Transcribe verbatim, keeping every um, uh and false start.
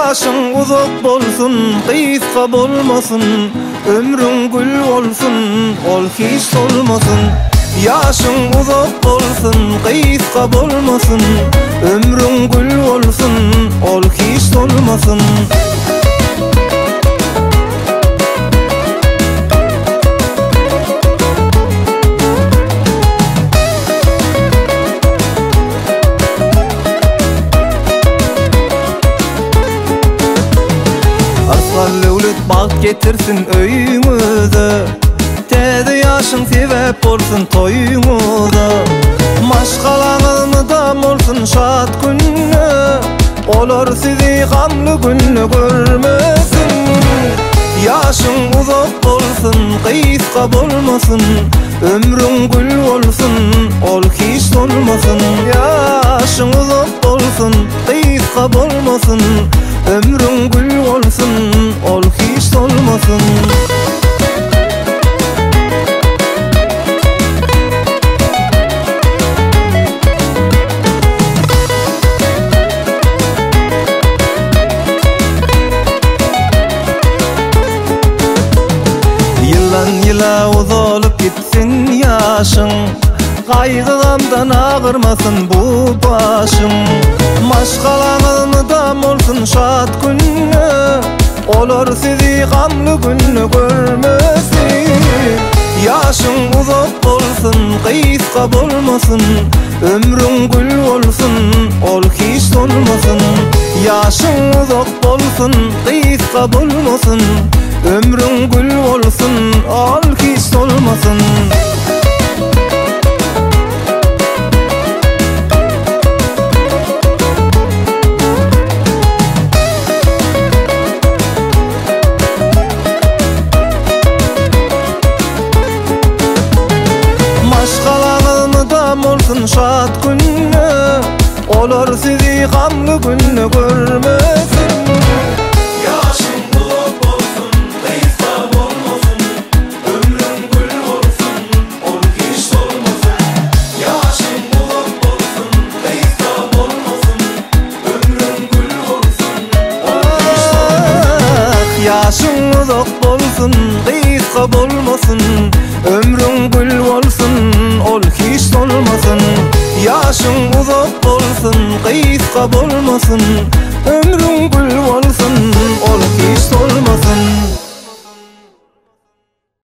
Yaşın uzak bolsun, kıyıska bolmasın. Ömrün gül olsun, ol hiç solmasın. Yaşın uzak bolsun, kıyıska bolmasın. Ömrün gül olsun, ol hiç solmasın. Levlet bak getirsin öyümüze. Tede yaşın sebep olsun toyumuza. Maşkalağını dam olsun şat günü. Olur sizi gamlı günü görmesin. Yaşın uzak olsun, kıyıska bolmasın. Ömrün gül olsun, ol hiç solmasın. Yaşın uzak olsun, kıyıska bolmasın. Ömrün gül olsun, ol hiç solmasın. Yıllan yıla uzalıp gitsin yaşın. Kaygılamdan ağırmasın bu başım. Maşkalağını dam olsun şat günü. Olur sizi gamlı günü görmesin. Yaşın uzak olsun, kıyıska bolmasın. Ömrün gül olsun, ol hiç solmasın. Yaşın uzak olsun, kıyıska bolmasın. Ömrün gül olsun, ol hiç solmasın. Olsun şat günü. Olur sizi gamlı günü görmesin. Yaşın uzak olsun, kıyıska bolmasın. Ömrün gül olsun, ol hiç solmasın. Yaşın uzak olsun, kıyıska bolmasın. Ömrün gül olsun, ol hiç solmasın. Yaşın uzak olsun, kıyıska bolmasın. Ömrün gül olsun, ol hiç solmasın. Yaşın uzak olsun, kıyıska bolmasın. Ömrün gül